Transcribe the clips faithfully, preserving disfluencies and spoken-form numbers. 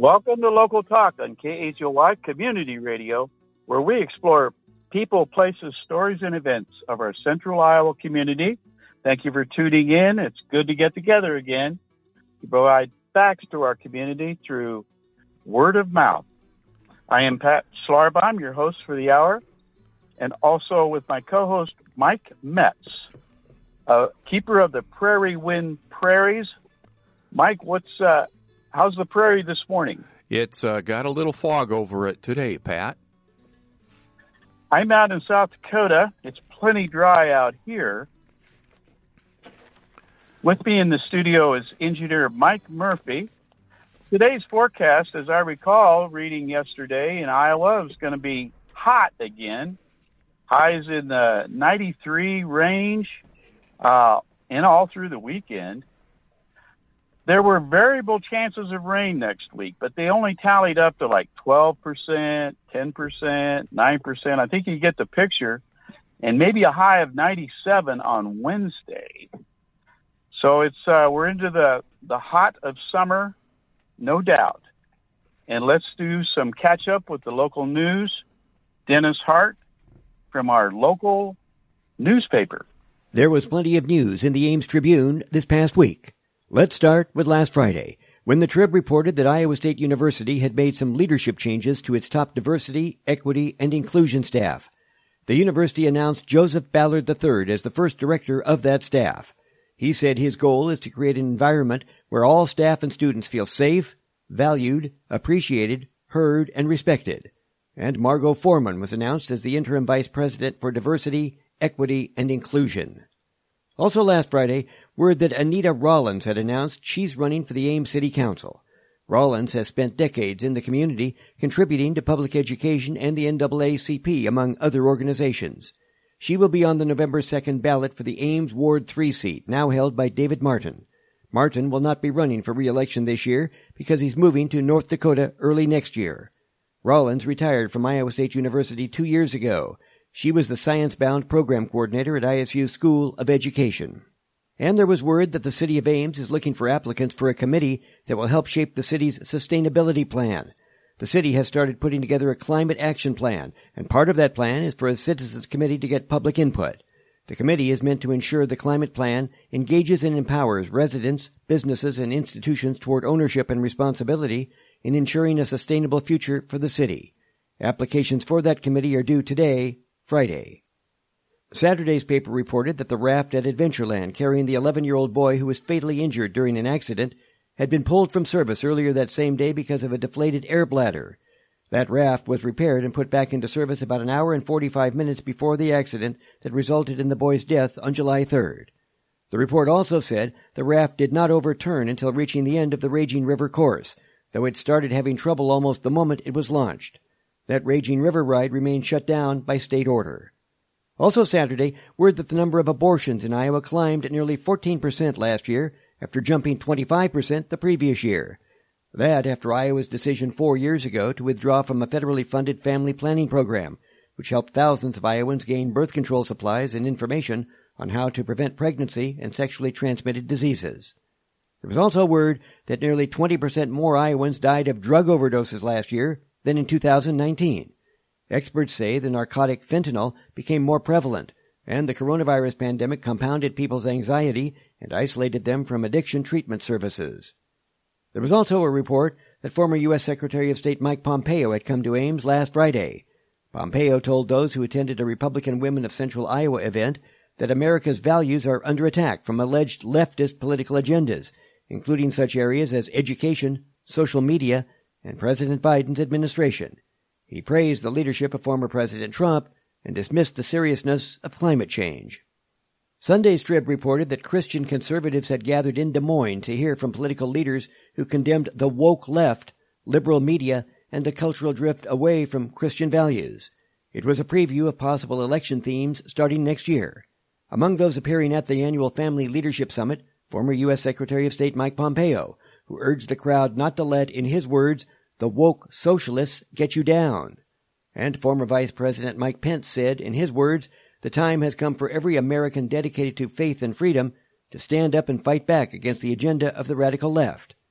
Welcome to Local Talk on K H O Y Community Radio, where we explore people, places, stories, and events of our Central Iowa community. Thank you for tuning in. It's good to get together again. We provide facts to our community through word of mouth. I am Pat Schlarbaum, your host for the hour, and also with my co-host Mike Metz, uh, keeper of the Prairie Wind Prairies. Mike, what's uh, how's the prairie this morning? It's uh, got a little fog over it today, Pat. I'm out in South Dakota. It's plenty dry out here. With me in the studio is engineer Mike Murphy. Today's forecast, as I recall, reading yesterday in Iowa, was going to be hot again. Highs in the ninety-three range uh, and all through the weekend. There were variable chances of rain next week, but they only tallied up to like twelve percent, ten percent, nine percent. I think you get the picture. And maybe a high of ninety-seven on Wednesday. So it's uh, we're into the, the hot of summer, no doubt. And let's do some catch up with the local news. Dennis Hart from our local newspaper. There was plenty of news in the Ames Tribune this past week. Let's start with last Friday, when the Trib reported that Iowa State University had made some leadership changes to its top diversity, equity, and inclusion staff. The university announced Joseph Ballard the third as the first director of that staff. He said his goal is to create an environment where all staff and students feel safe, valued, appreciated, heard, and respected. And Margot Foreman was announced as the interim vice president for diversity, equity, and inclusion. Also last Friday, word that Anita Rollins had announced she's running for the Ames City Council. Rollins has spent decades in the community contributing to public education and the N double A C P, among other organizations. She will be on the November second ballot for the Ames Ward three seat, now held by David Martin. Martin will not be running for re-election this year because he's moving to North Dakota early next year. Rollins retired from Iowa State University two years ago. She was the science-bound program coordinator at I S U School of Education. And there was word that the city of Ames is looking for applicants for a committee that will help shape the city's sustainability plan. The city has started putting together a climate action plan, and part of that plan is for a citizens committee to get public input. The committee is meant to ensure the climate plan engages and empowers residents, businesses, and institutions toward ownership and responsibility in ensuring a sustainable future for the city. Applications for that committee are due today, Friday. Saturday's paper reported that the raft at Adventureland carrying the eleven-year-old boy who was fatally injured during an accident had been pulled from service earlier that same day because of a deflated air bladder. That raft was repaired and put back into service about an hour and forty-five minutes before the accident that resulted in the boy's death on July third. The report also said the raft did not overturn until reaching the end of the Raging River course, though it started having trouble almost the moment it was launched. That Raging River ride remained shut down by state order. Also Saturday, word that the number of abortions in Iowa climbed at nearly fourteen percent last year, after jumping twenty-five percent the previous year. That after Iowa's decision four years ago to withdraw from a federally funded family planning program, which helped thousands of Iowans gain birth control supplies and information on how to prevent pregnancy and sexually transmitted diseases. There was also word that nearly twenty percent more Iowans died of drug overdoses last year than in two thousand nineteen. Experts say the narcotic fentanyl became more prevalent, and the coronavirus pandemic compounded people's anxiety and isolated them from addiction treatment services. There was also a report that former U S Secretary of State Mike Pompeo had come to Ames last Friday. Pompeo told those who attended a Republican Women of Central Iowa event that America's values are under attack from alleged leftist political agendas, including such areas as education, social media, and President Biden's administration. He praised the leadership of former President Trump and dismissed the seriousness of climate change. Sunday's Trib reported that Christian conservatives had gathered in Des Moines to hear from political leaders who condemned the woke left, liberal media, and the cultural drift away from Christian values. It was a preview of possible election themes starting next year. Among those appearing at the annual Family Leadership Summit, former U S Secretary of State Mike Pompeo, who urged the crowd not to let, in his words, the woke socialists get you down. And former Vice President Mike Pence said, in his words, the time has come for every American dedicated to faith and freedom to stand up and fight back against the agenda of the radical left.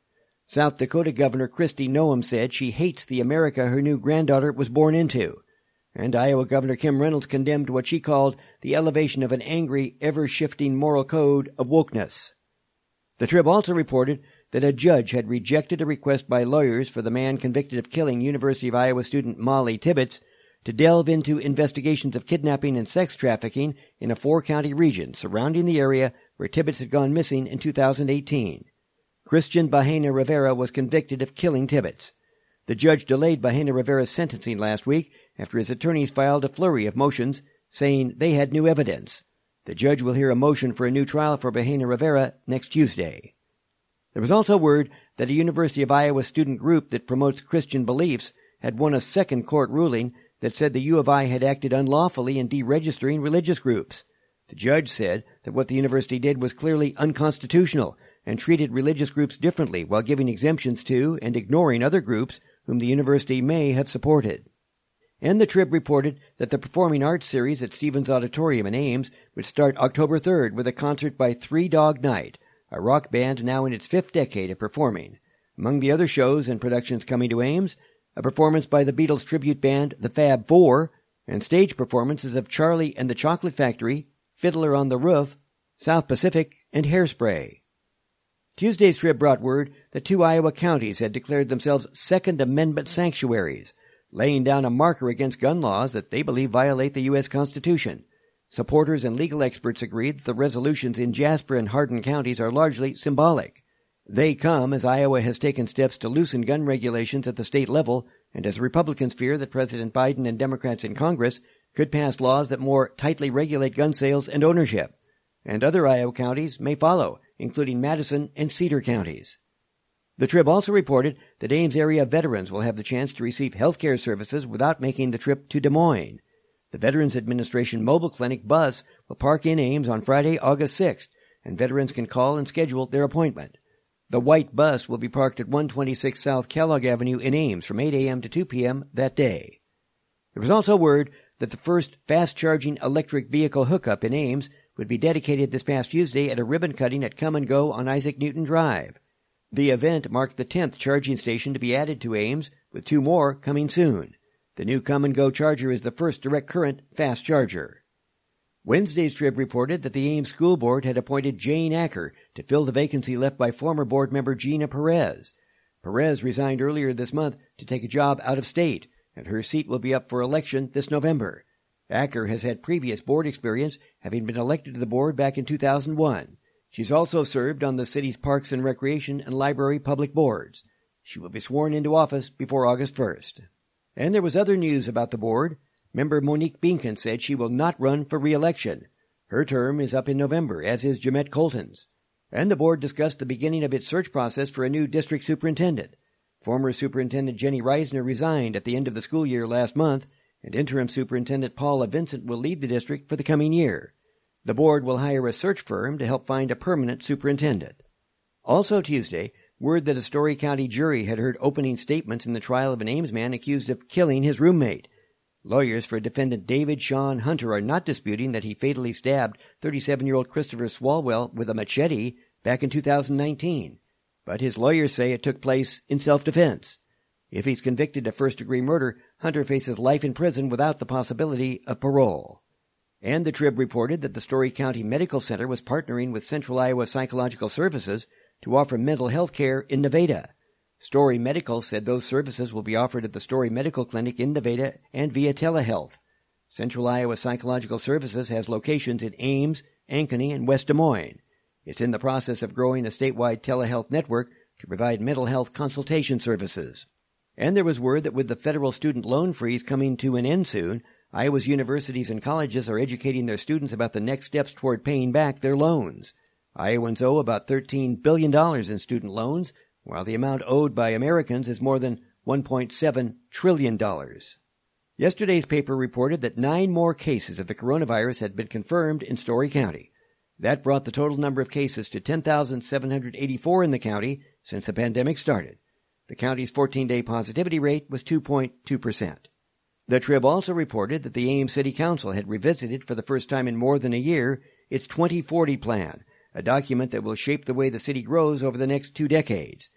South Dakota Governor Kristi Noem said she hates the America her new granddaughter was born into. And Iowa Governor Kim Reynolds condemned what she called the elevation of an angry, ever-shifting moral code of wokeness. The Trib also reported that a judge had rejected a request by lawyers for the man convicted of killing University of Iowa student Molly Tibbetts to delve into investigations of kidnapping and sex trafficking in a four-county region surrounding the area where Tibbetts had gone missing in two thousand eighteen. Christian Bahena Rivera was convicted of killing Tibbetts. The judge delayed Bahena Rivera's sentencing last week after his attorneys filed a flurry of motions saying they had new evidence. The judge will hear a motion for a new trial for Bahena Rivera next Tuesday. There was also word that a University of Iowa student group that promotes Christian beliefs had won a second court ruling that said the U of I had acted unlawfully in deregistering religious groups. The judge said that what the university did was clearly unconstitutional and treated religious groups differently while giving exemptions to and ignoring other groups whom the university may have supported. And the Trib reported that the Performing Arts Series at Stevens Auditorium in Ames would start October third with a concert by Three Dog Night, a rock band now in its fifth decade of performing. Among the other shows and productions coming to Ames, a performance by the Beatles tribute band The Fab Four, and stage performances of Charlie and the Chocolate Factory, Fiddler on the Roof, South Pacific, and Hairspray. Tuesday's Trib brought word that two Iowa counties had declared themselves Second Amendment sanctuaries, laying down a marker against gun laws that they believe violate the U S Constitution. Supporters and legal experts agree that the resolutions in Jasper and Hardin counties are largely symbolic. They come as Iowa has taken steps to loosen gun regulations at the state level, and as Republicans fear that President Biden and Democrats in Congress could pass laws that more tightly regulate gun sales and ownership. And other Iowa counties may follow, including Madison and Cedar counties. The Trib also reported that Ames area veterans will have the chance to receive health care services without making the trip to Des Moines. The Veterans Administration Mobile Clinic bus will park in Ames on Friday, August sixth, and veterans can call and schedule their appointment. The white bus will be parked at one twenty-six South Kellogg Avenue in Ames from eight a.m. to two p.m. that day. There was also word that the first fast-charging electric vehicle hookup in Ames would be dedicated this past Tuesday at a ribbon cutting at Come and Go on Isaac Newton Drive. The event marked the tenth charging station to be added to Ames, with two more coming soon. The new Come and Go charger is the first direct current fast charger. Wednesday's Trib reported that the Ames School Board had appointed Jane Acker to fill the vacancy left by former board member Gina Perez. Perez resigned earlier this month to take a job out of state, and her seat will be up for election this November. Acker has had previous board experience, having been elected to the board back in two thousand one. She's also served on the city's Parks and Recreation and Library Public Boards. She will be sworn into office before August first. And there was other news about the board. Member Monique Binkin said she will not run for re-election. Her term is up in November, as is Jamette Colton's. And the board discussed the beginning of its search process for a new district superintendent. Former Superintendent Jenny Reisner resigned at the end of the school year last month, and interim Superintendent Paula Vincent will lead the district for the coming year. The board will hire a search firm to help find a permanent superintendent. Also Tuesday, word that a Story County jury had heard opening statements in the trial of an Ames man accused of killing his roommate. Lawyers for defendant David Sean Hunter are not disputing that he fatally stabbed thirty-seven-year-old Christopher Swalwell with a machete back in two thousand nineteen, but his lawyers say it took place in self-defense. If he's convicted of first-degree murder, Hunter faces life in prison without the possibility of parole. And the Trib reported that the Story County Medical Center was partnering with Central Iowa Psychological Services to offer mental health care in Nevada. Story Medical said those services will be offered at the Story Medical Clinic in Nevada and via telehealth. Central Iowa Psychological Services has locations in Ames, Ankeny, and West Des Moines. It's in the process of growing a statewide telehealth network to provide mental health consultation services. And there was word that with the federal student loan freeze coming to an end soon, Iowa's universities and colleges are educating their students about the next steps toward paying back their loans. Iowans owe about thirteen billion dollars in student loans, while the amount owed by Americans is more than one point seven trillion dollars. Yesterday's paper reported that nine more cases of the coronavirus had been confirmed in Story County. That brought the total number of cases to ten thousand seven hundred eighty-four in the county since the pandemic started. The county's fourteen-day positivity rate was two point two percent. The Trib also reported that the Ames City Council had revisited for the first time in more than a year its twenty forty plan, a document that will shape the way the city grows over the next two decades.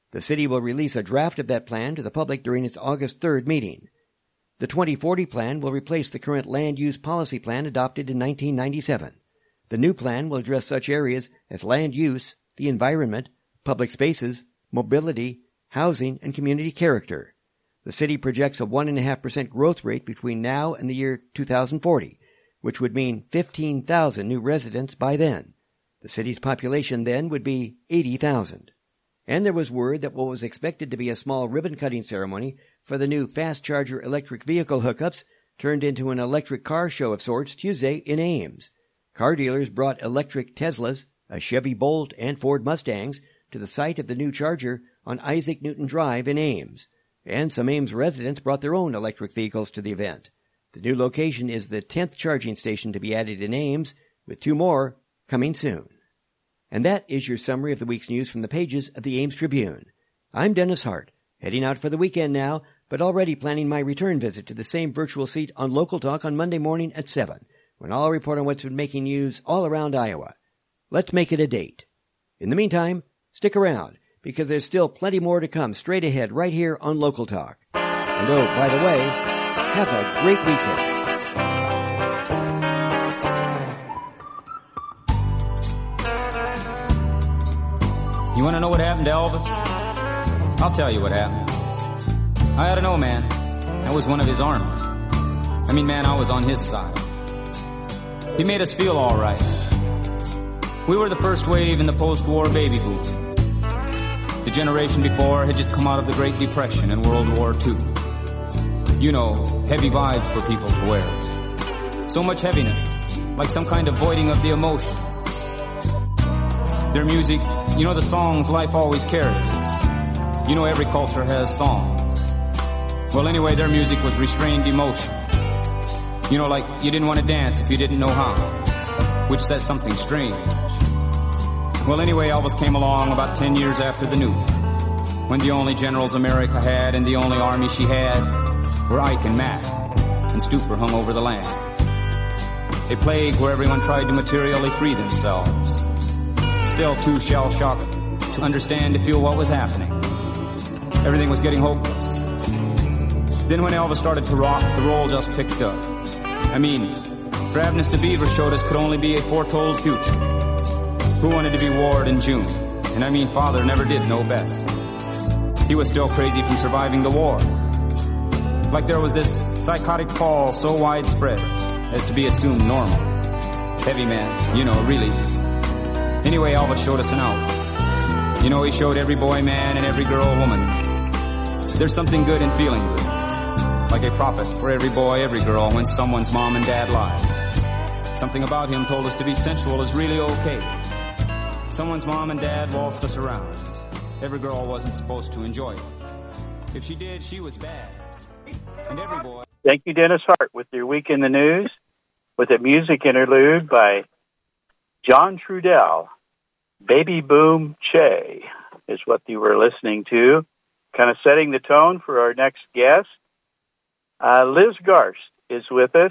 The city will release a draft of that plan to the public during its August third meeting. The twenty forty plan will replace the current land use policy plan adopted in nineteen ninety-seven. The new plan will address such areas as land use, the environment, public spaces, mobility, housing, and community character. The city projects a one point five percent growth rate between now and the year two thousand forty, which would mean fifteen thousand new residents by then. The city's population then would be eighty thousand. And there was word that what was expected to be a small ribbon-cutting ceremony for the new fast-charger electric vehicle hookups turned into an electric car show of sorts Tuesday in Ames. Car dealers brought electric Teslas, a Chevy Bolt, and Ford Mustangs to the site of the new charger on Isaac Newton Drive in Ames. And some Ames residents brought their own electric vehicles to the event. The new location is the tenth charging station to be added in Ames, with two more coming soon. And that is your summary of the week's news from the pages of the Ames Tribune. I'm Dennis Hart, heading out for the weekend now, but already planning my return visit to the same virtual seat on Local Talk on Monday morning at seven, when I'll report on what's been making news all around Iowa. Let's make it a date. In the meantime, stick around, because there's still plenty more to come straight ahead right here on Local Talk. And oh, by the way, have a great weekend. You want to know what happened to Elvis? I'll tell you what happened. I ought to know, man. I was one of his army. I mean, man, I was on his side. He made us feel all right. We were the first wave in the post-war baby boom. The generation before had just come out of the Great Depression and World War Two. You know, heavy vibes for people to wear. So much heaviness, like some kind of voiding of the emotions. Their music, you know the songs life always carries. You know every culture has songs. Well, anyway, their music was restrained emotion. You know, like you didn't want to dance if you didn't know how, which says something strange. Well, anyway, Elvis came along about ten years after the new, when the only generals America had and the only army she had were Ike and Mac, and stupor hung over the land. A plague where everyone tried to materially free themselves. Still too shell-shocked to understand, to feel what was happening. Everything was getting hopeless. Then when Elvis started to rock, the roll just picked up. I mean, Bravness the Beaver showed us could only be a foretold future. Who wanted to be Ward in June? And I mean, Father never did know best. He was still crazy from surviving the war. Like there was this psychotic fall so widespread as to be assumed normal. Heavy man, you know, really. Anyway, Elvis showed us an out. You know, he showed every boy man and every girl woman. There's something good in feeling good. Like a prophet for every boy, every girl, when someone's mom and dad lied. Something about him told us to be sensual is really okay. Someone's mom and dad waltzed us around. Every girl wasn't supposed to enjoy it. If she did, she was bad. And every boy... Thank you, Dennis Hart, with your Week in the News, with a music interlude by John Trudell. Baby Boom Che is what you were listening to, kind of setting the tone for our next guest. Uh, Liz Garst is with us,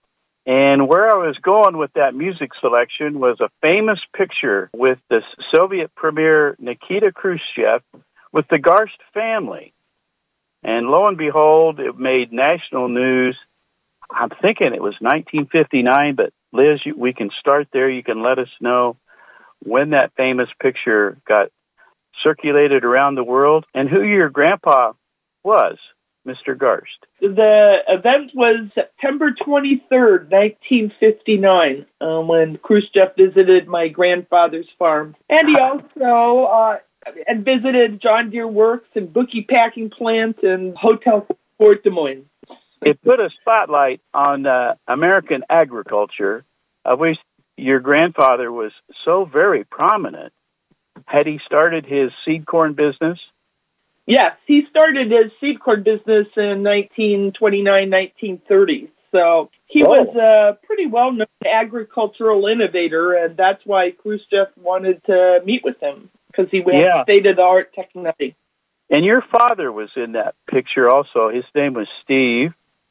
and where I was going with that music selection was a famous picture with the Soviet Premier Nikita Khrushchev with the Garst family. And lo and behold, it made national news. I'm thinking it was nineteen fifty-nine, but Liz, you, we can start there. You can let us know when that famous picture got circulated around the world and who your grandpa was, Mister Garst. The event was September twenty-third, nineteen fifty-nine, uh, when Khrushchev visited my grandfather's farm. And he also uh, had visited John Deere Works and bookie packing plant and Hotel Fort Des Moines. It put a spotlight on uh, American agriculture, of which your grandfather was so very prominent. Had he started his seed corn business? Yes, he started his seed corn business in nineteen twenty-nine, nineteen thirty. So he oh. was a pretty well-known agricultural innovator, and that's why Khrushchev wanted to meet with him, because he had yeah. state-of-the-art technology. And your father was in that picture also. His name was Steve.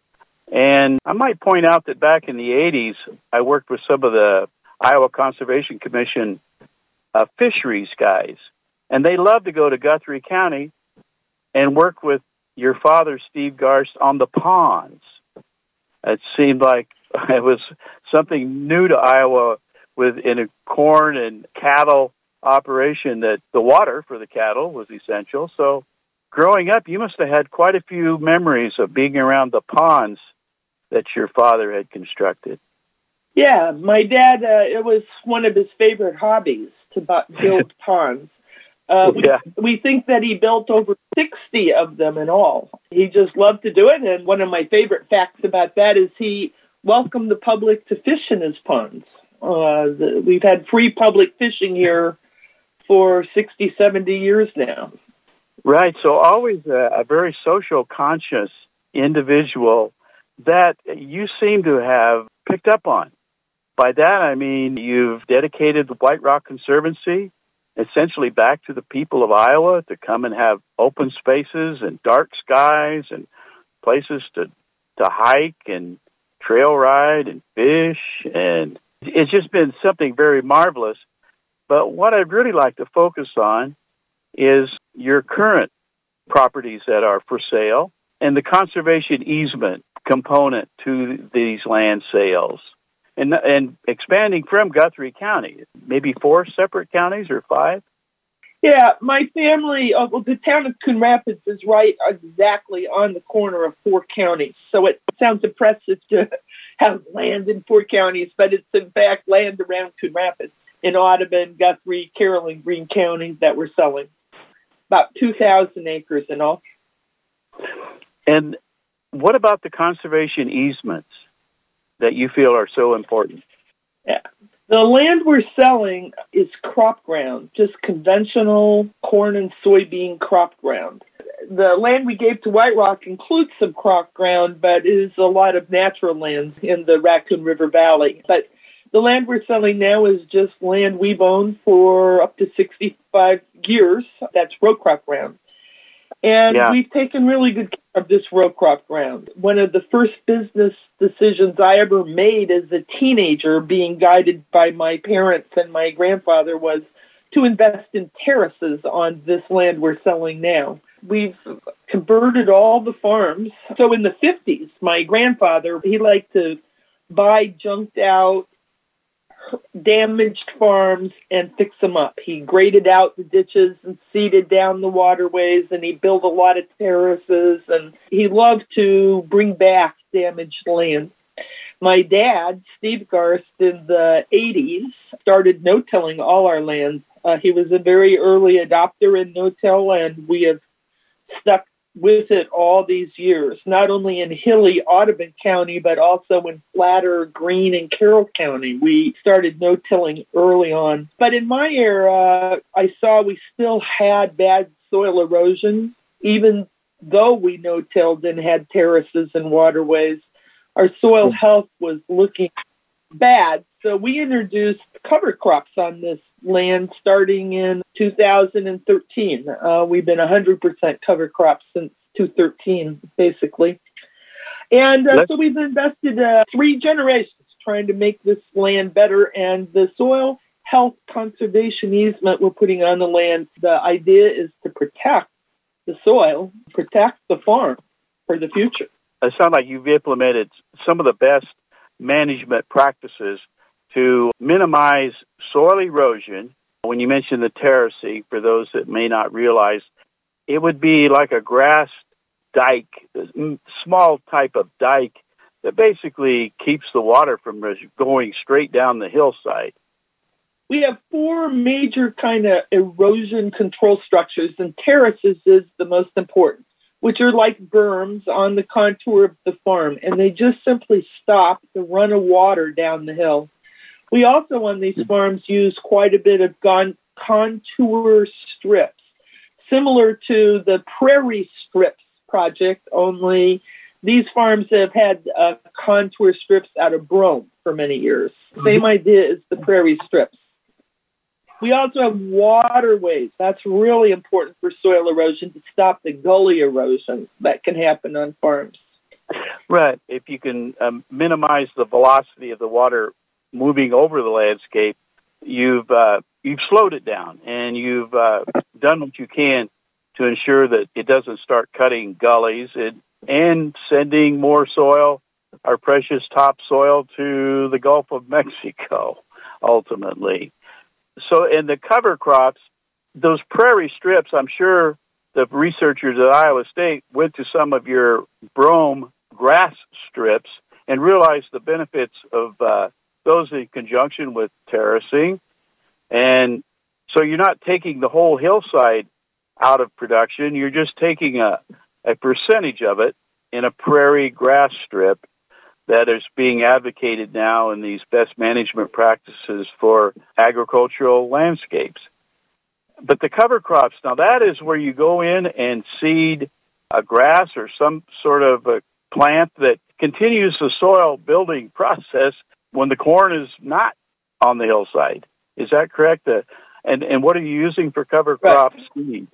And I might point out that back in the eighties, I worked with some of the Iowa Conservation Commission uh, fisheries guys. And they loved to go to Guthrie County and work with your father, Steve Garst, on the ponds. It seemed like it was something new to Iowa within a corn and cattle operation, that the water for the cattle was essential. So growing up, you must have had quite a few memories of being around the ponds that your father had constructed. Yeah, my dad, uh, it was one of his favorite hobbies to build ponds. Uh, we, yeah. we think that he built over sixty of them in all. He just loved to do it, and one of my favorite facts about that is he welcomed the public to fish in his ponds. Uh, the, we've had free public fishing here for sixty, seventy years now. Right, so always a, a very social conscious individual that you seem to have picked up on. By that, I mean you've dedicated the White Rock Conservancy essentially back to the people of Iowa to come and have open spaces and dark skies and places to to hike and trail ride and fish. And it's just been something very marvelous. But what I'd really like to focus on is your current properties that are for sale and the conservation easement component to these land sales. And and expanding from Guthrie County, maybe four separate counties or five? Yeah, my family, uh, well, the town of Coon Rapids is right exactly on the corner of four counties. So it sounds impressive to have land in four counties, but it's in fact land around Coon Rapids in Audubon, Guthrie, Carroll, and Greene counties that we're selling. About two thousand acres in all. And what about the conservation easements that you feel are so important? Yeah. The land we're selling is crop ground, just conventional corn and soybean crop ground. The land we gave to White Rock includes some crop ground, but is a lot of natural land in the Raccoon River Valley. But the land we're selling now is just land we've owned for up to sixty-five years. That's row crop ground. And yeah. We've taken really good care of this row crop ground. One of the first business decisions I ever made as a teenager, being guided by my parents and my grandfather, was to invest in terraces on this land we're selling now. We've converted all the farms. So in the fifties, my grandfather, he liked to buy junked out, damaged farms and fix them up. He graded out the ditches and seeded down the waterways, and he built a lot of terraces, and he loved to bring back damaged land. My dad, Steve Garst, in the eighties, started no-tilling all our land. Uh, he was a very early adopter in no-till, and we have stuck with it all these years, not only in hilly Audubon County, but also in flatter Greene and Carroll County. We started no-tilling early on. But in my era, I saw we still had bad soil erosion, even though we no-tilled and had terraces and waterways. Our soil health was looking bad, so we introduced cover crops on this land starting in two thousand thirteen. Uh, we've been one hundred percent cover crops since two thousand thirteen, basically. And uh, so we've invested uh, three generations trying to make this land better, and the soil health conservation easement we're putting on the land, the idea is to protect the soil, protect the farm for the future. It sounds like you've implemented some of the best management practices to minimize soil erosion. When you mention the terracing, for those that may not realize, it would be like a grass dike, a small type of dike that basically keeps the water from going straight down the hillside. We have four major kind of erosion control structures, and terraces is the most important, which are like berms on the contour of the farm, and they just simply stop the run of water down the hill. We also, on these farms, use quite a bit of gon- contour strips, similar to the Prairie Strips project, only these farms have had uh, contour strips out of brome for many years. Same idea as the Prairie Strips. We also have waterways. That's really important for soil erosion to stop the gully erosion that can happen on farms. Right. If you can um, minimize the velocity of the water moving over the landscape, you've uh, you've slowed it down, and you've uh, done what you can to ensure that it doesn't start cutting gullies and, and sending more soil, our precious topsoil, to the Gulf of Mexico, ultimately. So in the cover crops, those prairie strips, I'm sure the researchers at Iowa State went to some of your brome grass strips and realized the benefits of uh, those in conjunction with terracing. And so you're not taking the whole hillside out of production. You're just taking a, a percentage of it in a prairie grass strip that is being advocated now in these best management practices for agricultural landscapes. But the cover crops, now that is where you go in and seed a grass or some sort of a plant that continues the soil building process when the corn is not on the hillside. Is that correct? Uh, and, and what are you using for cover crop seed?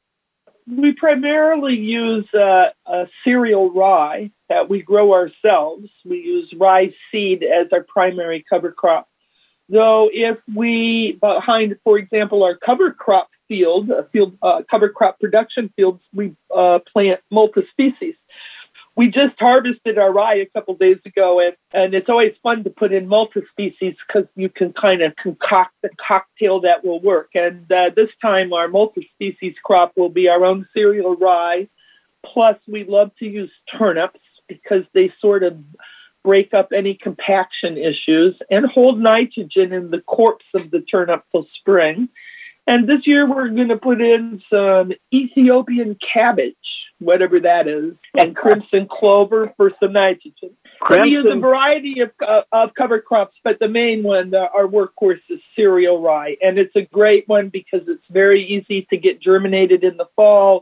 We primarily use uh, a cereal rye that we grow ourselves. We use rye seed as our primary cover crop. Though if we, behind, for example, our cover crop field, uh, field uh, cover crop production fields, we uh, plant multi-species. We just harvested our rye a couple days ago, and, and it's always fun to put in multi-species because you can kind of concoct a cocktail that will work. And uh, this time our multi-species crop will be our own cereal rye, plus we love to use turnips because they sort of break up any compaction issues and hold nitrogen in the corpse of the turnip till spring. And this year we're going to put in some Ethiopian cabbage, whatever that is, and crimson clover for some nitrogen. So we use a variety of, uh, of cover crops, but the main one, uh, our workhorse, is cereal rye. And it's a great one because it's very easy to get germinated in the fall.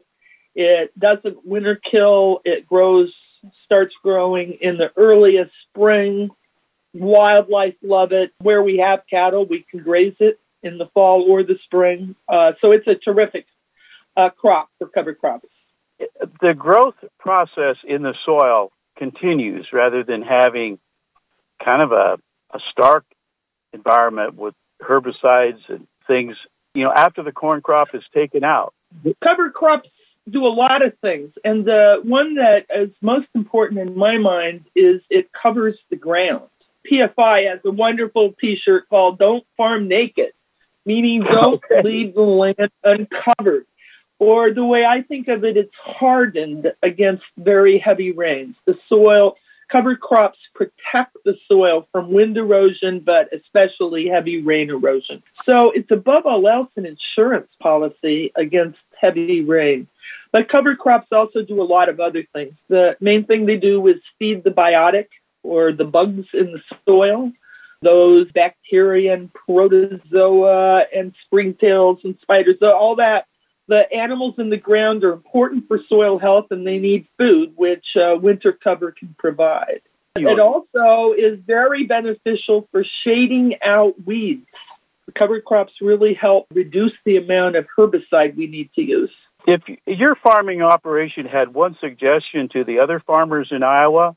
It doesn't winter kill. It grows, starts growing in the earliest spring. Wildlife love it. Where we have cattle, we can graze it in the fall or the spring. Uh, so it's a terrific uh, crop for cover crops. The growth process in the soil continues rather than having kind of a, a stark environment with herbicides and things, you know, after the corn crop is taken out. Cover crops do a lot of things, and the one that is most important in my mind is it covers the ground. P F I has a wonderful T-shirt called "Don't Farm Naked," meaning don't okay. leave the land uncovered. Or the way I think of it, it's hardened against very heavy rains. The soil, cover crops protect the soil from wind erosion, but especially heavy rain erosion. So it's above all else an insurance policy against heavy rain. But cover crops also do a lot of other things. The main thing they do is feed the biotic, or the bugs in the soil, those bacteria and protozoa and springtails and spiders, all that. The animals in the ground are important for soil health, and they need food, which uh, winter cover can provide. It also is very beneficial for shading out weeds. The cover crops really help reduce the amount of herbicide we need to use. If your farming operation had one suggestion to the other farmers in Iowa,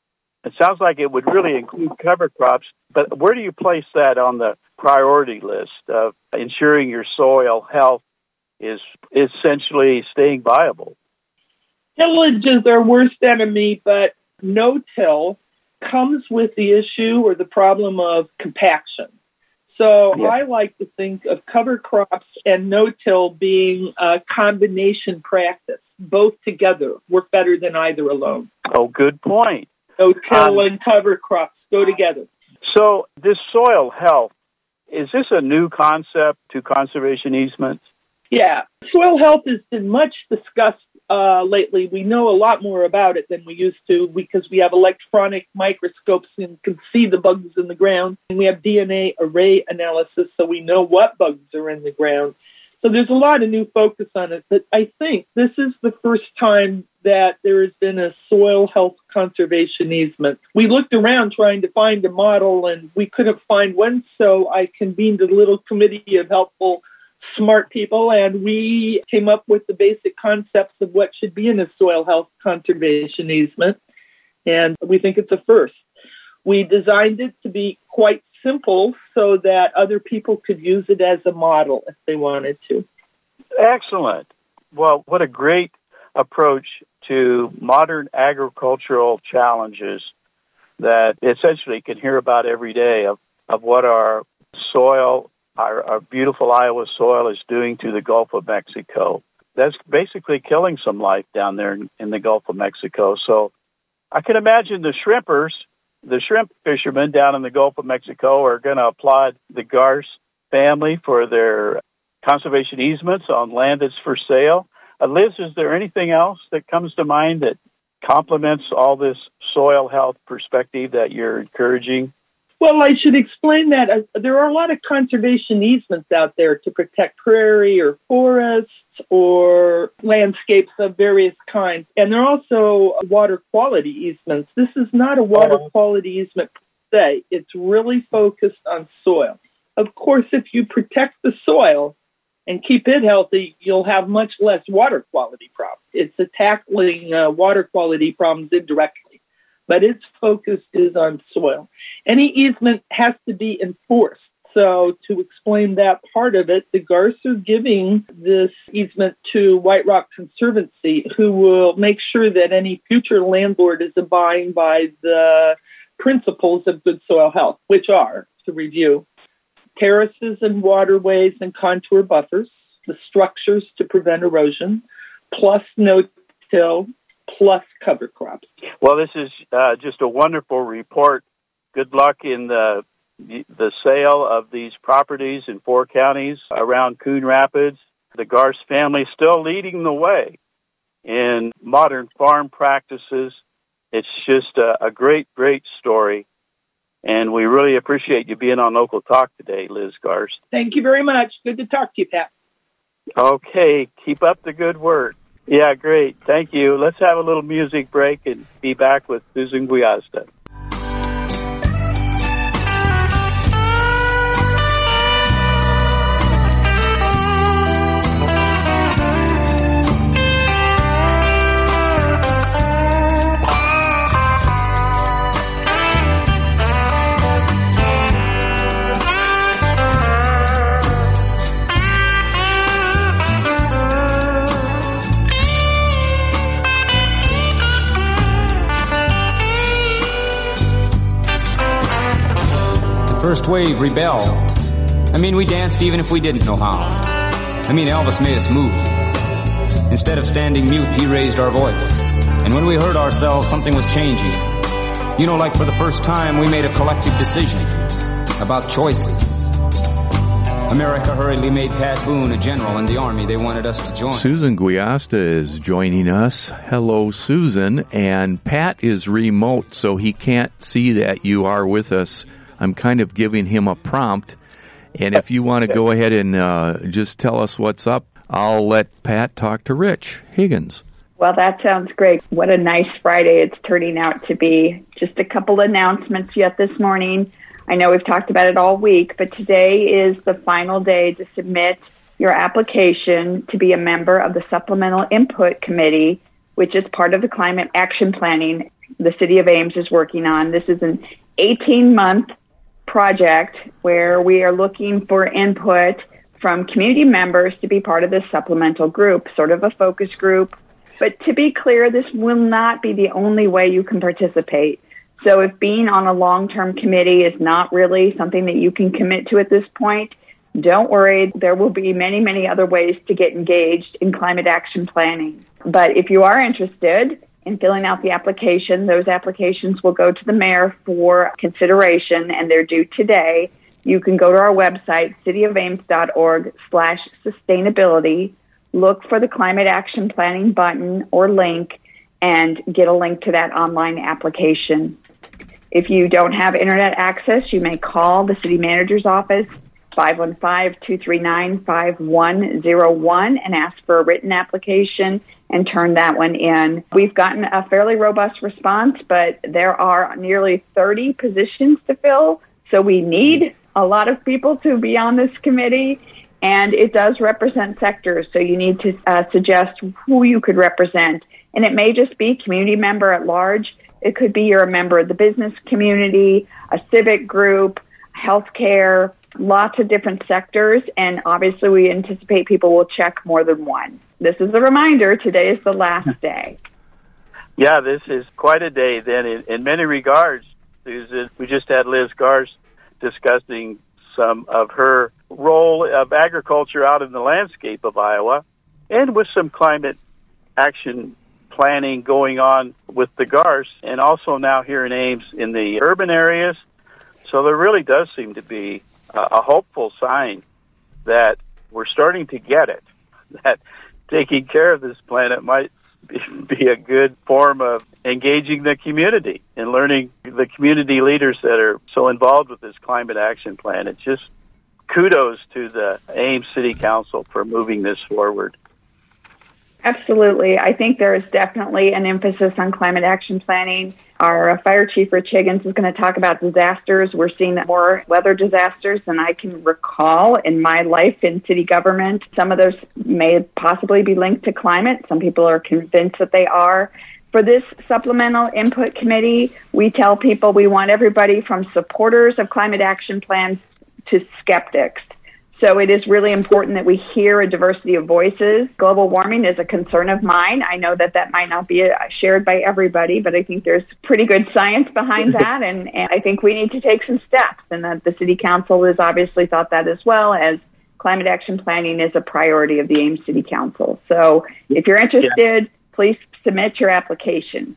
it sounds like it would really include cover crops, but where do you place that on the priority list of ensuring your soil health is essentially staying viable? Tillage is our worst enemy, but no-till comes with the issue or the problem of compaction. So yeah. I like to think of cover crops and no-till being a combination practice. Both together work better than either alone. Oh, good point. No-till um, and cover crops go together. So this soil health, is this a new concept to conservation easements? Yeah. Soil health has been much discussed uh, lately. We know a lot more about it than we used to because we have electronic microscopes and can see the bugs in the ground. And we have D N A array analysis, so we know what bugs are in the ground. So there's a lot of new focus on it. But I think this is the first time that there has been a soil health conservation easement. We looked around trying to find a model, and we couldn't find one, so I convened a little committee of helpful smart people, and we came up with the basic concepts of what should be in a soil health conservation easement, and we think it's a first. We designed it to be quite simple so that other people could use it as a model if they wanted to. Excellent. Well, what a great approach to modern agricultural challenges that essentially you can hear about every day of, of what our soil, our, our beautiful Iowa soil is doing to the Gulf of Mexico. That's basically killing some life down there in, in the Gulf of Mexico. So I can imagine the shrimpers, the shrimp fishermen down in the Gulf of Mexico are going to applaud the Garst family for their conservation easements on land that's for sale. Uh, Liz, is there anything else that comes to mind that complements all this soil health perspective that you're encouraging? Well, I should explain that uh, there are a lot of conservation easements out there to protect prairie or forests or landscapes of various kinds. And there are also water quality easements. This is not a water quality easement per se. It's really focused on soil. Of course, if you protect the soil and keep it healthy, you'll have much less water quality problems. It's a tackling uh, water quality problems indirectly, but its focus is on soil. Any easement has to be enforced. So to explain that part of it, the Garsts are giving this easement to White Rock Conservancy, who will make sure that any future landlord is abiding by the principles of good soil health, which are, to review, terraces and waterways and contour buffers, the structures to prevent erosion, plus no-till, plus cover crops. Well, this is uh, just a wonderful report. Good luck in the the sale of these properties in four counties around Coon Rapids. The Garst family still leading the way in modern farm practices. It's just a, a great, great story. And we really appreciate you being on Local Talk today, Liz Garst. Thank you very much. Good to talk to you, Pat. Okay, keep up the good work. Yeah, great. Thank you. Let's have a little music break and be back with Susan Guiasta. First wave rebelled. I mean, we danced even if we didn't know how. I mean, Elvis made us move. Instead of standing mute, he raised our voice. And when we heard ourselves, something was changing. You know, like for the first time, we made a collective decision about choices. America hurriedly made Pat Boone a general in the Army. They wanted us to join. Susan Guiasta is joining us. Hello, Susan. And Pat is remote, so he can't see that you are with us. I'm kind of giving him a prompt, and if you want to go ahead and uh, just tell us what's up, I'll let Pat talk to Rich Higgins. Well, that sounds great. What a nice Friday it's turning out to be. Just a couple announcements yet this morning. I know we've talked about it all week, but today is the final day to submit your application to be a member of the Supplemental Input Committee, which is part of the climate action planning the City of Ames is working on. This is an eighteen-month project where we are looking for input from community members to be part of this supplemental group, sort of a focus group. But to be clear, this will not be the only way you can participate. So if being on a long-term committee is not really something that you can commit to at this point, don't worry. There will be many, many other ways to get engaged in climate action planning. But if you are interested in filling out the application, those applications will go to the mayor for consideration, and they're due today. You can go to our website, cityofames.org slash sustainability, look for the climate action planning button or link, and get a link to that online application. If you don't have internet access, you may call the city manager's office, five one five, two three nine, five one zero one, and ask for a written application and turn that one in. We've gotten a fairly robust response, but there are nearly thirty positions to fill, so we need a lot of people to be on this committee, and it does represent sectors, so you need to uh, suggest who you could represent. And it may just be community member at large. It could be you're a member of the business community, a civic group, healthcare, lots of different sectors, and obviously we anticipate people will check more than one. This is a reminder, today is the last day. Yeah, this is quite a day then in, in many regards. Susan, we just had Liz Gars discussing some of her role of agriculture out in the landscape of Iowa, and with some climate action planning going on with the Gars, and also now here in Ames in the urban areas. So there really does seem to be a, a hopeful sign that we're starting to get it, that taking care of this planet might be a good form of engaging the community and learning the community leaders that are so involved with this climate action plan. It's just kudos to the Ames City Council for moving this forward. Absolutely. I think there is definitely an emphasis on climate action planning. Our uh, Fire Chief, Rich Higgins, is going to talk about disasters. We're seeing more weather disasters than I can recall in my life in city government. Some of those may possibly be linked to climate. Some people are convinced that they are. For this supplemental input committee, we tell people we want everybody from supporters of climate action plans to skeptics. So it is really important that we hear a diversity of voices. Global warming is a concern of mine. I know that that might not be shared by everybody, but I think there's pretty good science behind that, and, and I think we need to take some steps, and that the City Council has obviously thought that as well, as climate action planning is a priority of the Ames City Council. So if you're interested, yeah. please submit your application.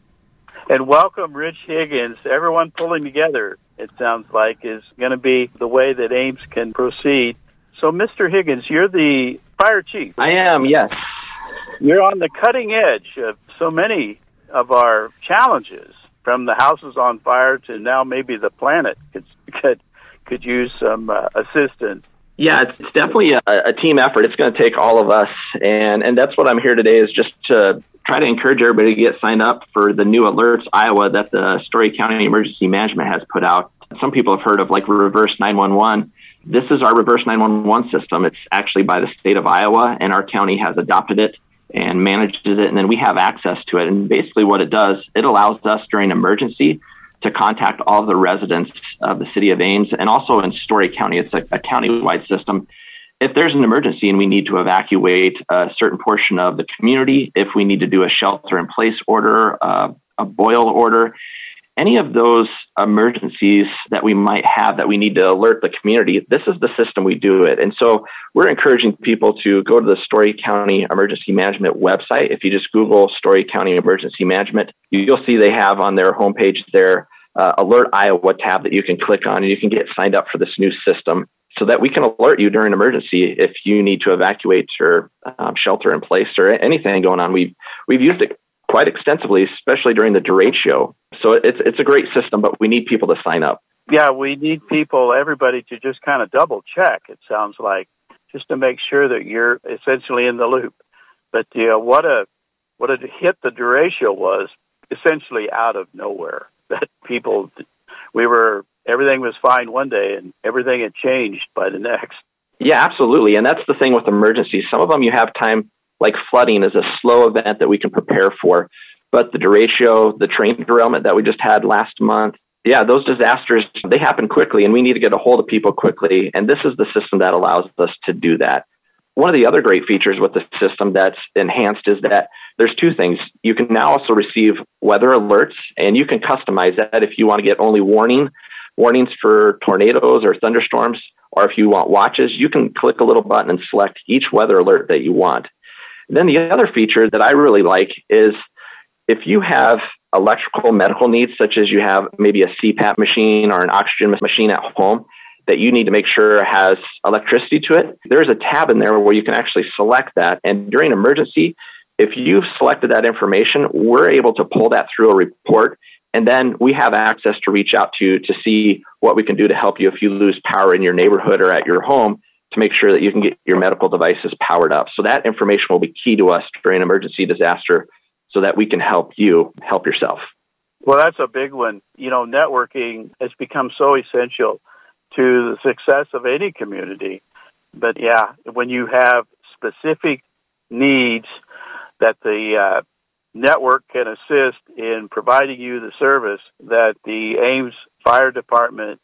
And welcome Rich Higgins. Everyone pulling together, it sounds like, is going to be the way that Ames can proceed. So, Mister Higgins, you're the fire chief. I am, yes. You're on the cutting edge of so many of our challenges, from the houses on fire to now maybe the planet could could, could use some uh, assistance. Yeah, it's, it's definitely a, a team effort. It's going to take all of us, and, and that's what I'm here today, is just to try to encourage everybody to get signed up for the new Alerts Iowa that the Story County Emergency Management has put out. Some people have heard of like Reverse nine one one. This is our Reverse nine one one system. It's actually by the state of Iowa, and our county has adopted it and manages it, and then we have access to it. And basically what it does, it allows us during emergency to contact all of the residents of the city of Ames, and also in Story County. It's a, a county-wide system. If there's an emergency and we need to evacuate a certain portion of the community, if we need to do a shelter-in-place order, uh, a boil order, any of those emergencies that we might have that we need to alert the community, this is the system we do it. And so we're encouraging people to go to the Story County Emergency Management website. If you just Google Story County Emergency Management, you'll see they have on their homepage their uh, Alert Iowa tab that you can click on, and you can get signed up for this new system, so that we can alert you during emergency if you need to evacuate or um, shelter in place or anything going on. We've we've used it quite extensively, especially during the derecho. So it's it's a great system, but we need people to sign up. Yeah, we need people, everybody, to just kind of double check. It sounds like, just to make sure that you're essentially in the loop. But you know, what a what a hit the derecho was, essentially out of nowhere. That people, we were. Everything was fine one day, and everything had changed by the next. Yeah, absolutely. And that's the thing with emergencies. Some of them you have time, like flooding is a slow event that we can prepare for. But the derecho, the train derailment that we just had last month, yeah, those disasters, they happen quickly, and we need to get a hold of people quickly. And this is the system that allows us to do that. One of the other great features with the system that's enhanced is that there's two things. You can now also receive weather alerts, and you can customize that if you want to get only warning, warnings for tornadoes or thunderstorms, or if you want watches, you can click a little button and select each weather alert that you want. And then the other feature that I really like is if you have electrical medical needs, such as you have maybe a C PAP machine or an oxygen machine at home that you need to make sure has electricity to it, there's a tab in there where you can actually select that. And during emergency, if you've selected that information, we're able to pull that through a report. And then we have access to reach out to you to see what we can do to help you if you lose power in your neighborhood or at your home, to make sure that you can get your medical devices powered up. So that information will be key to us during an emergency disaster, so that we can help you help yourself. Well, that's a big one. You know, networking has become so essential to the success of any community. But yeah, when you have specific needs that the uh, network can assist in providing you the service that the Ames Fire Department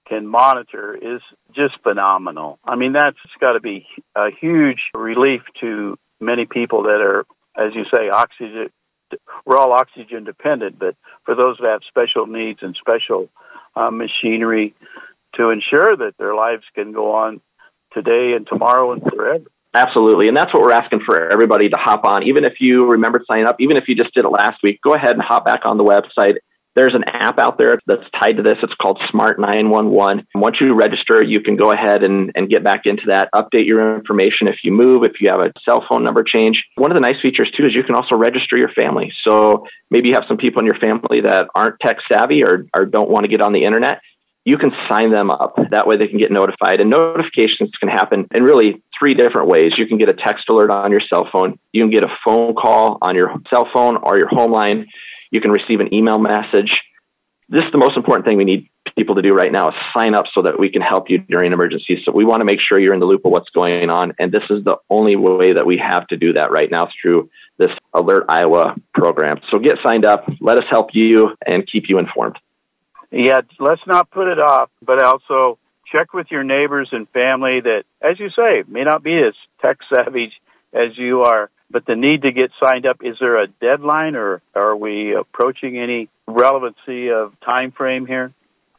can monitor is just phenomenal. I mean, that's got to be a huge relief to many people that are, as you say, oxygen. We're all oxygen dependent, but for those that have special needs and special uh, machinery to ensure that their lives can go on today and tomorrow and forever. Absolutely, and that's what we're asking for everybody to hop on. Even if you remembered signing up, even if you just did it last week, go ahead and hop back on the website. There's an app out there that's tied to this. It's called Smart nine one one. Once you register, you can go ahead and, and get back into that, update your information if you move, if you have a cell phone number change. One of the nice features, too, is you can also register your family. So maybe you have some people in your family that aren't tech savvy or, or don't want to get on the internet. You can sign them up. That way they can get notified. And notifications can happen in really three different ways. You can get a text alert on your cell phone. You can get a phone call on your cell phone or your home line. You can receive an email message. This is the most important thing we need people to do right now is sign up so that we can help you during emergencies. So we want to make sure you're in the loop of what's going on. And this is the only way that we have to do that right now through this Alert Iowa program. So get signed up. Let us help you and keep you informed. Yeah, let's not put it off, but also check with your neighbors and family that, as you say, may not be as tech savvy as you are, but the need to get signed up. Is there a deadline, or are we approaching any relevancy of time frame here?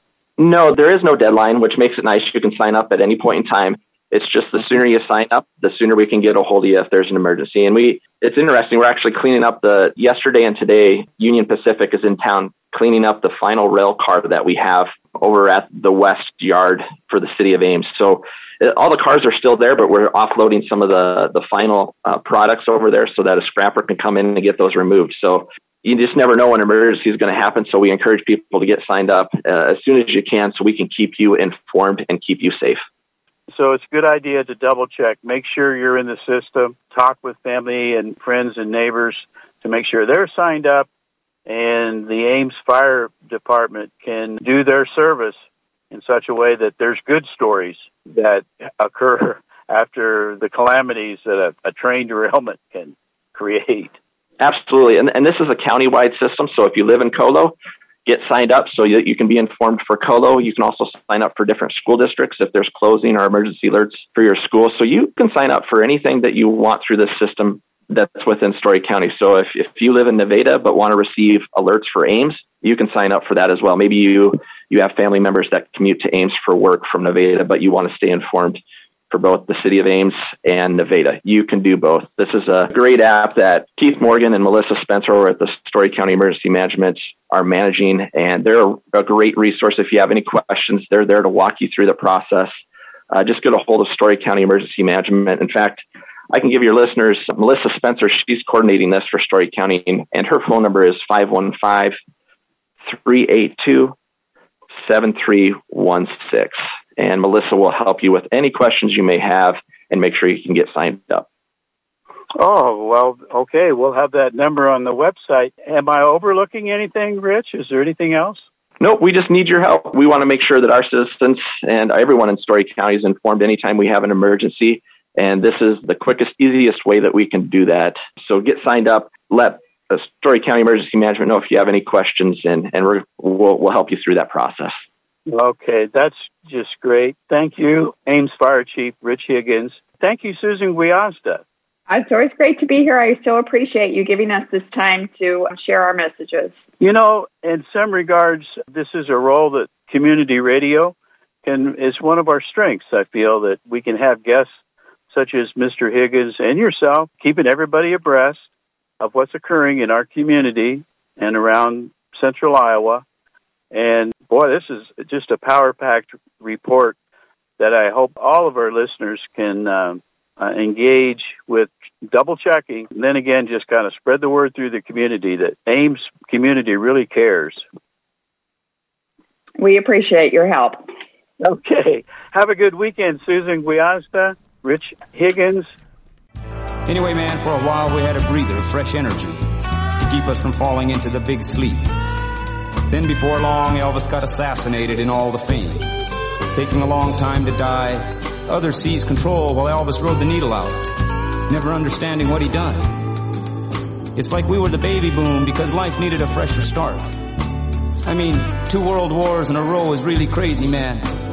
No, there is no deadline, which makes it nice. You can sign up at any point in time. It's just the sooner you sign up, the sooner we can get a hold of you if there's an emergency. And we, it's interesting. We're actually cleaning up the yesterday and today. Union Pacific is in town cleaning up the final rail car that we have over at the West Yard for the city of Ames. So uh, all the cars are still there, but we're offloading some of the, the final uh, products over there so that a scrapper can come in and get those removed. So you just never know when an emergency is going to happen. So we encourage people to get signed up uh, as soon as you can so we can keep you informed and keep you safe. So it's a good idea to double check. Make sure you're in the system. Talk with family and friends and neighbors to make sure they're signed up, and the Ames Fire Department can do their service in such a way that there's good stories that occur after the calamities that a, a train derailment can create. Absolutely. And, and this is a countywide system. So if you live in Colo, get signed up so that you can be informed for Colo. You can also sign up for different school districts if there's closing or emergency alerts for your school. So you can sign up for anything that you want through this system that's within Story County. So if, if you live in Nevada but want to receive alerts for Ames, you can sign up for that as well. Maybe you, you have family members that commute to Ames for work from Nevada, but you want to stay informed for both the city of Ames and Nevada. You can do both. This is a great app that Keith Morgan and Melissa Spencer over at the Story County Emergency Management are managing, and they're a great resource. If you have any questions, they're there to walk you through the process. Uh, just get a hold of Story County Emergency Management. In fact, I can give your listeners, Melissa Spencer, she's coordinating this for Story County, and her phone number is five one five, three eight two, seven three one six. And Melissa will help you with any questions you may have and make sure you can get signed up. Oh, well, okay. We'll have that number on the website. Am I overlooking anything, Rich? Is there anything else? Nope, we just need your help. We want to make sure that our citizens and everyone in Story County is informed anytime we have an emergency. And this is the quickest, easiest way that we can do that. So get signed up. Let the Story County Emergency Management know if you have any questions, and, and we're, we'll, we'll help you through that process. Okay, that's just great. Thank you, Ames Fire Chief Rich Higgins. Thank you, Susan Guiazda. It's always great to be here. I so appreciate you giving us this time to share our messages. You know, in some regards, this is a role that community radio can is one of our strengths. I feel that we can have guests such as Mister Higgins and yourself, keeping everybody abreast of what's occurring in our community and around central Iowa. And boy, this is just a power-packed report that I hope all of our listeners can um, uh, engage with, double-checking, and then again, just kind of spread the word through the community that Ames community really cares. We appreciate your help. Okay. Have a good weekend, Susan Guiazda, Rich Higgins. Anyway, man, for a while we had a breather of fresh energy to keep us from falling into the big sleep. Then before long, Elvis got assassinated in all the fame. Taking a long time to die, others seized control while Elvis rode the needle out, never understanding what he'd done. It's like we were the baby boom because life needed a fresher start. I mean, two world wars in a row is really crazy, man.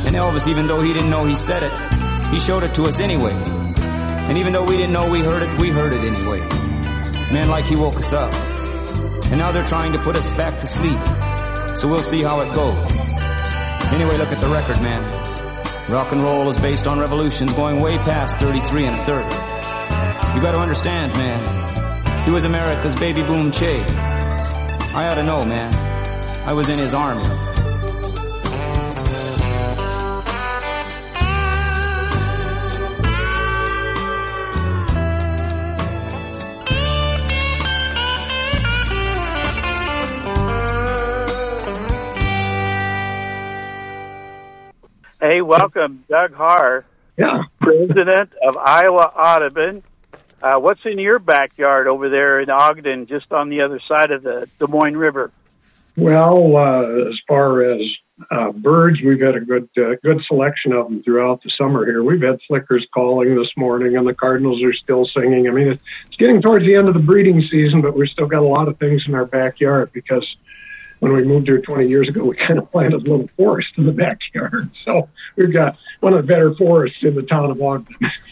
And Elvis, even though he didn't know he said it, he showed it to us anyway. And even though we didn't know we heard it, we heard it anyway. Man, like he woke us up. And now they're trying to put us back to sleep. So we'll see how it goes. Anyway, look at the record, man. Rock and roll is based on revolutions going way past thirty-three and a third. You gotta understand, man. He was America's baby boom Che. I ought to know, man. I was in his army. Hey, welcome, Doug Haar, yeah, president of Iowa Audubon. Uh, what's in your backyard over there in Ogden, just on the other side of the Des Moines River? Well, uh, as far as uh, birds, we've had a good uh, good selection of them throughout the summer here. We've had flickers calling this morning, and the cardinals are still singing. I mean, it's getting towards the end of the breeding season, but we've still got a lot of things in our backyard because when we moved here twenty years ago, we kind of planted a little forest in the backyard. So we've got one of the better forests in the town of Ogden.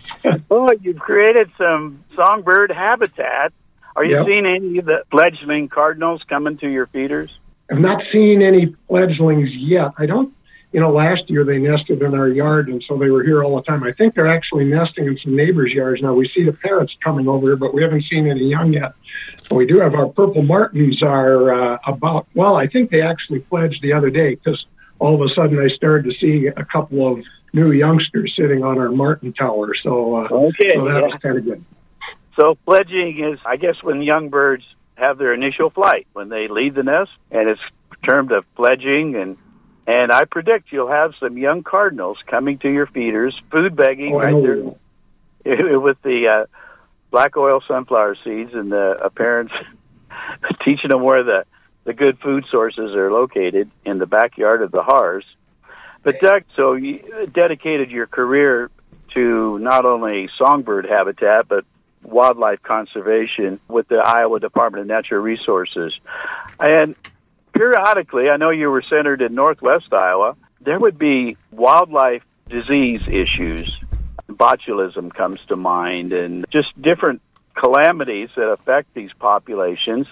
Oh, you've created some songbird habitat. Are you yep. seeing any of the fledgling cardinals coming to your feeders? I've not seen any fledglings yet. I don't, you know, last year they nested in our yard, and so they were here all the time. I think they're actually nesting in some neighbors' yards now. We see the parrots coming over here, but we haven't seen any young yet. We do have our purple martins are uh, about, well, I think they actually fledged the other day because all of a sudden I started to see a couple of new youngsters sitting on our martin tower. So, uh, okay, so that yeah. was kind of good. So fledging is, I guess, when young birds have their initial flight, when they leave the nest, and it's termed a fledging. And, and I predict you'll have some young cardinals coming to your feeders, food begging oh, right there with the uh, black oil sunflower seeds, and the uh, parents teaching them where the, the good food sources are located in the backyard of the Haars. But Doug, so you dedicated your career to not only songbird habitat, but wildlife conservation with the Iowa Department of Natural Resources. And periodically, I know you were centered in northwest Iowa, there would be wildlife disease issues. Botulism comes to mind, and just different calamities that affect these populations.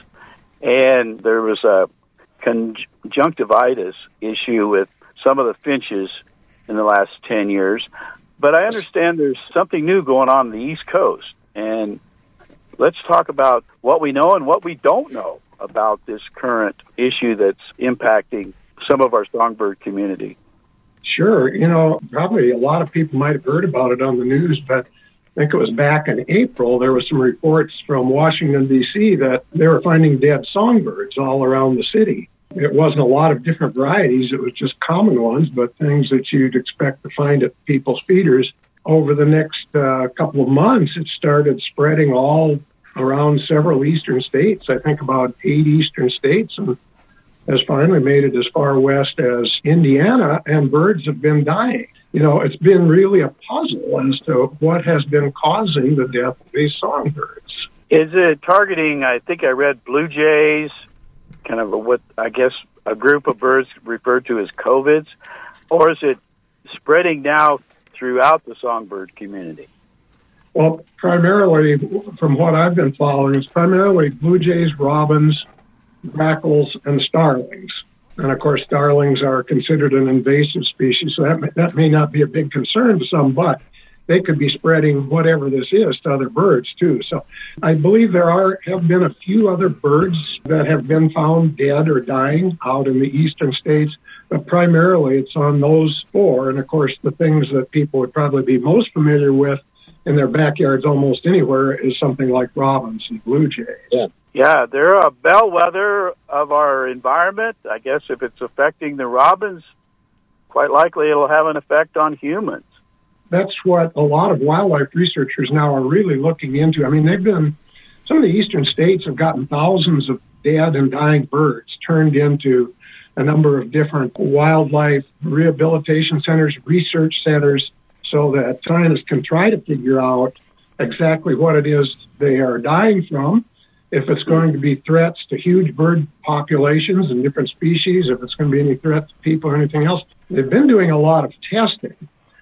And there was a conjunctivitis issue with some of the finches in the last ten years. But I understand there's something new going on in the East Coast. And let's talk about what we know and what we don't know about this current issue that's impacting some of our songbird community. Sure. You know, probably a lot of people might have heard about it on the news, but I think it was back in April, there were some reports from Washington, D C that they were finding dead songbirds all around the city. It wasn't a lot of different varieties. It was just common ones, but things that you'd expect to find at people's feeders. Over the next uh, couple of months, it started spreading all around several eastern states. I think about eight eastern states, and has finally made it as far west as Indiana, and birds have been dying. You know, it's been really a puzzle as to what has been causing the death of these songbirds. Is it targeting, I think I read blue jays, kind of a, what I guess a group of birds referred to as covids, or is it spreading now throughout the songbird community? Well, primarily, from what I've been following, it's primarily blue jays, robins, grackles, and starlings. And, of course, starlings are considered an invasive species, so that may, that may not be a big concern to some, but they could be spreading whatever this is to other birds, too. So I believe there are have been a few other birds that have been found dead or dying out in the eastern states, but primarily it's on those four. And, of course, the things that people would probably be most familiar with in their backyards almost anywhere is something like robins and blue jays. Yeah. Yeah, they're a bellwether of our environment. I guess if it's affecting the robins, quite likely it'll have an effect on humans. That's what a lot of wildlife researchers now are really looking into. I mean, they've been, some of the eastern states have gotten thousands of dead and dying birds turned into a number of different wildlife rehabilitation centers, research centers, so that scientists can try to figure out exactly what it is they are dying from, if it's going to be threats to huge bird populations and different species, if it's going to be any threat to people or anything else. they've been doing a lot of testing.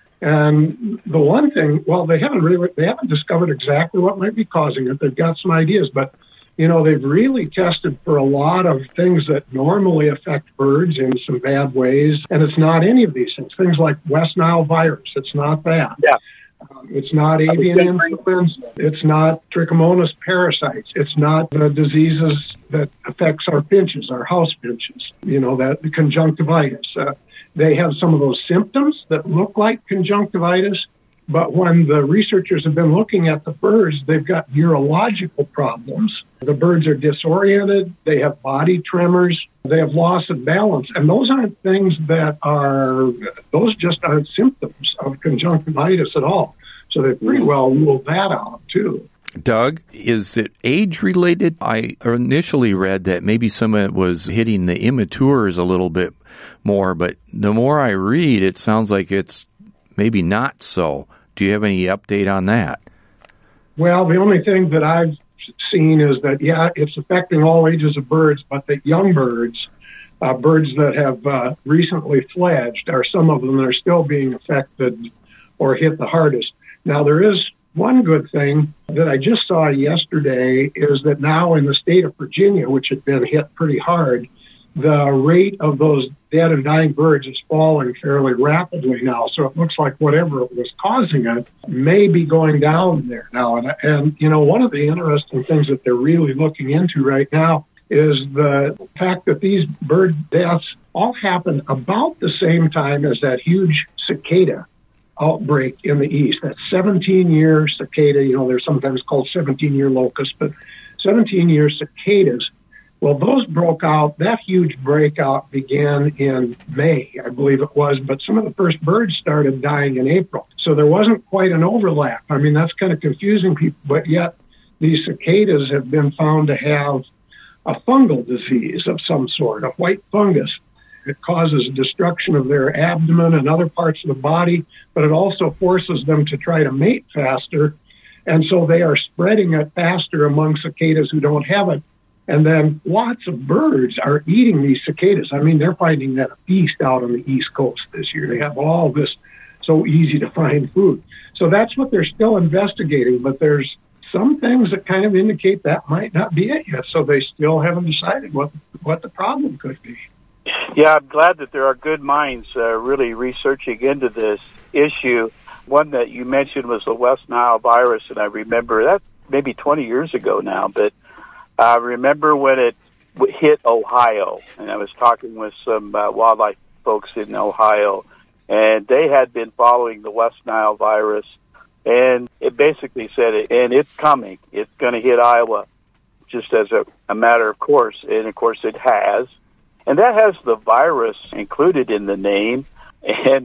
And the one thing, well, they haven't really, they haven't discovered exactly what might be causing it. They've got some ideas, but, you know, they've really tested for a lot of things that normally affect birds in some bad ways. And it's not any of these things. Things like West Nile virus, it's not that. Yeah. Um, it's not avian influenza. It's not trichomonas parasites. It's not the diseases that affects our finches, our house finches, you know, that the conjunctivitis. Uh, They have some of those symptoms that look like conjunctivitis, but when the researchers have been looking at the birds, they've got neurological problems. The birds are disoriented, they have body tremors, they have loss of balance, and those aren't things that are, those just aren't symptoms of conjunctivitis at all. So they pretty well ruled that out, too. Doug, is it age-related? I initially read that maybe some of it was hitting the immatures a little bit more, but the more I read, it sounds like it's maybe not so. Do you have any update on that? Well, the only thing that I've seen is that, yeah, it's affecting all ages of birds, but that young birds, uh, birds that have uh, recently fledged, are some of them that are still being affected or hit the hardest. Now, there is one good thing that I just saw yesterday is that now in the state of Virginia, which had been hit pretty hard, the rate of those dead and dying birds is falling fairly rapidly now. So it looks like whatever was causing it may be going down there now. And, and you know, one of the interesting things that they're really looking into right now is the fact that these bird deaths all happen about the same time as that huge cicada outbreak in the east. That seventeen-year cicada, you know, they're sometimes called seventeen-year locusts, but seventeen-year cicadas. Well, those broke out, that huge breakout began in May, I believe it was, but some of the first birds started dying in April. So there wasn't quite an overlap. I mean, that's kind of confusing people, but yet these cicadas have been found to have a fungal disease of some sort, a white fungus. It causes destruction of their abdomen and other parts of the body, but it also forces them to try to mate faster. And so they are spreading it faster among cicadas who don't have it. And then lots of birds are eating these cicadas. I mean, they're finding that a feast out on the East Coast this year. They have all this so easy to find food. So that's what they're still investigating, but there's some things that kind of indicate that might not be it yet. So they still haven't decided what what the problem could be. Yeah, I'm glad that there are good minds uh, really researching into this issue. One that you mentioned was the West Nile virus, and I remember that maybe twenty years ago now, but I remember when it hit Ohio, and I was talking with some uh, wildlife folks in Ohio, and they had been following the West Nile virus, and it basically said, it, and it's coming, it's going to hit Iowa, just as a, a matter of course, and of course it has. And that has the virus included in the name, and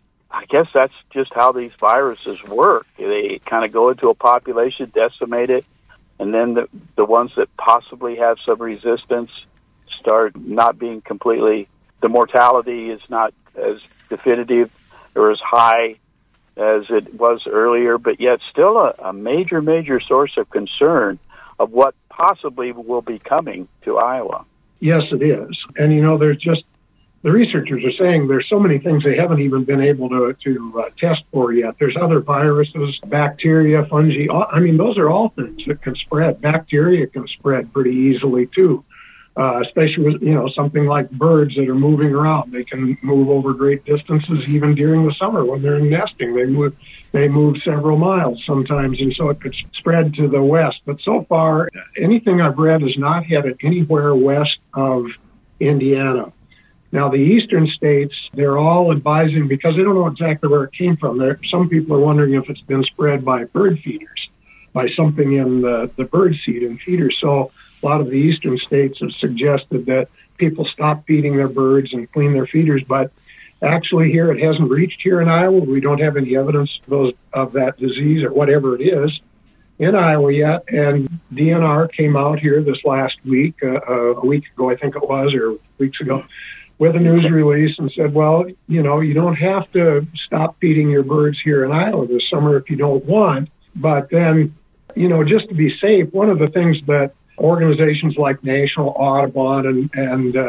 I guess that's just how these viruses work. They kind of go into a population, decimate it, and then the, the ones that possibly have some resistance start not being completely, the mortality is not as definitive or as high as it was earlier, but yet still a, a major, major source of concern of what possibly will be coming to Iowa. Yes, it is. And, you know, there's just, the researchers are saying there's so many things they haven't even been able to, to uh, test for yet. There's other viruses, bacteria, fungi. All, I mean, those are all things that can spread. Bacteria can spread pretty easily, too, uh, especially with, you know, something like birds that are moving around. They can move over great distances even during the summer when they're nesting. They move, they move several miles sometimes, and so it could spread to the west. But so far, anything I've read has not hit it anywhere west of Indiana. Now, the eastern states, they're all advising, because they don't know exactly where it came from. There, some people are wondering if it's been spread by bird feeders, by something in the, the bird seed and feeders. So a lot of the eastern states have suggested that people stop feeding their birds and clean their feeders. But actually here, it hasn't reached here in Iowa. We don't have any evidence of, those, of that disease or whatever it is in Iowa yet. And D N R came out here this last week, uh, a week ago, I think it was, or weeks ago, with a news release and said, well, you know, you don't have to stop feeding your birds here in Iowa this summer if you don't want. But then, you know, just to be safe, one of the things that organizations like National Audubon and, and uh,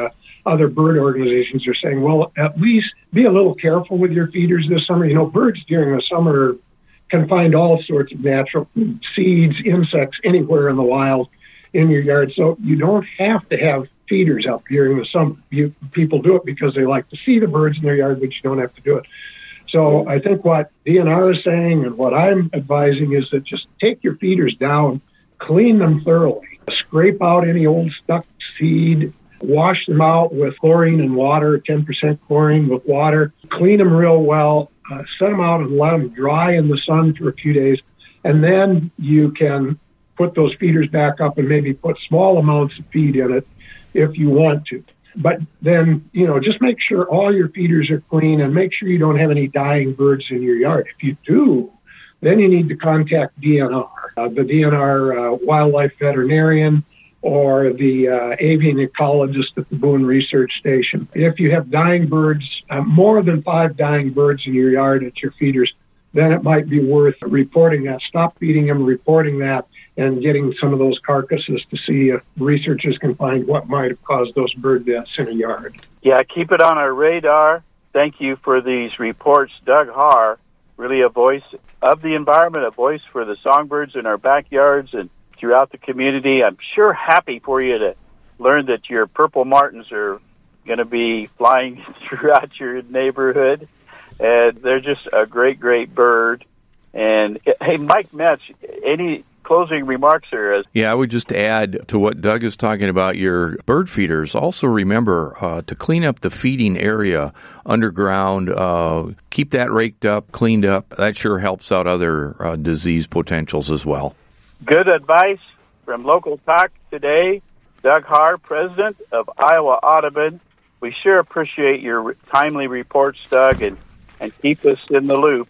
other bird organizations are saying, well, at least be a little careful with your feeders this summer. You know, birds during the summer can find all sorts of natural food, seeds, insects, anywhere in the wild in your yard. So you don't have to have feeders up during the summer. You, people do it because they like to see the birds in their yard, but you don't have to do it. So I think what D N R is saying and what I'm advising is that just take your feeders down, clean them thoroughly, scrape out any old stuck seed, wash them out with chlorine and water, ten percent chlorine with water, clean them real well, uh, set them out and let them dry in the sun for a few days, and then you can put those feeders back up and maybe put small amounts of feed in it if you want to. But then, you know, just make sure all your feeders are clean and make sure you don't have any dying birds in your yard. If you do, then you need to contact D N R, uh, the D N R uh, wildlife veterinarian or the uh, avian ecologist at the Boone Research Station. If you have dying birds, uh, more than five dying birds in your yard at your feeders, then it might be worth reporting that. Stop feeding them, reporting that, and getting some of those carcasses to see if researchers can find what might have caused those bird deaths in a yard. Yeah, keep it on our radar. Thank you for these reports, Doug Haar, really a voice of the environment, a voice for the songbirds in our backyards and throughout the community. I'm sure happy for you to learn that your purple martins are going to be flying throughout your neighborhood. And they're just a great, great bird. And, hey, Mike Metz, any closing remarks here? Yeah, I would just add to what Doug is talking about, your bird feeders. Also remember uh, to clean up the feeding area underground. Uh, keep that raked up, cleaned up. That sure helps out other uh, disease potentials as well. Good advice from Local Talk today. Doug Haar, president of Iowa Audubon. We sure appreciate your timely reports, Doug, and, and keep us in the loop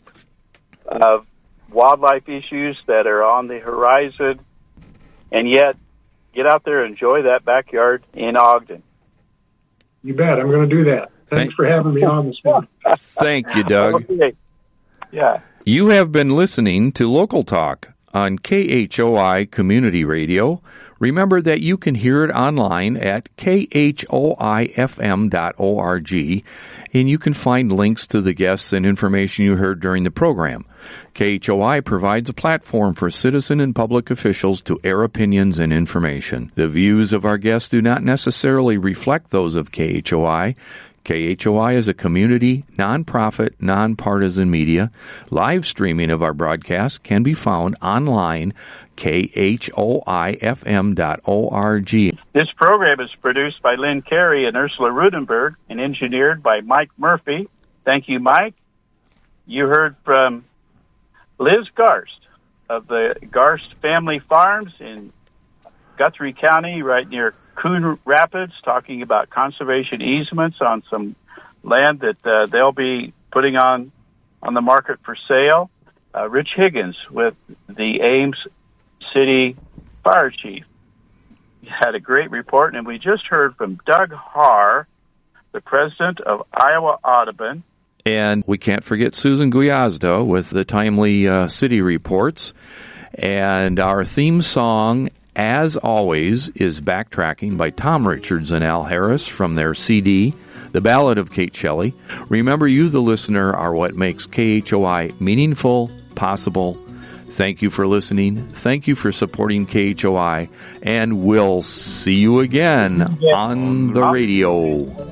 of wildlife issues that are on the horizon, and yet get out there and enjoy that backyard in Ogden. You bet. I'm going to do that. Thanks Thank- for having me on this morning. Thank you, Doug. Okay. Yeah. You have been listening to Local Talk on K H O I Community Radio. Remember that you can hear it online at K H O I F M dot org, and you can find links to the guests and information you heard during the program. K H O I provides a platform for citizen and public officials to air opinions and information. The views of our guests do not necessarily reflect those of K H O I. K H O I is a community, nonprofit, nonpartisan media. Live streaming of our broadcast can be found online, K H O I F M dot org. This program is produced by Lynn Carey and Ursula Rudenberg and engineered by Mike Murphy. Thank you, Mike. You heard from Liz Garst of the Garst Family Farms in Guthrie County, right near Coon Rapids, talking about conservation easements on some land that uh, they'll be putting on on the market for sale. Uh, Rich Higgins with the Ames City Fire Chief had a great report, and we just heard from Doug Haar, the president of Iowa Audubon. And we can't forget Susan Guyazda with the timely uh, city reports. And our theme song, as always, is Backtracking by Tom Richards and Al Harris from their C D, The Ballad of Kate Shelley. Remember, you, the listener, are what makes K H O I meaningful, possible. Thank you for listening. Thank you for supporting K H O I. And we'll see you again on the radio.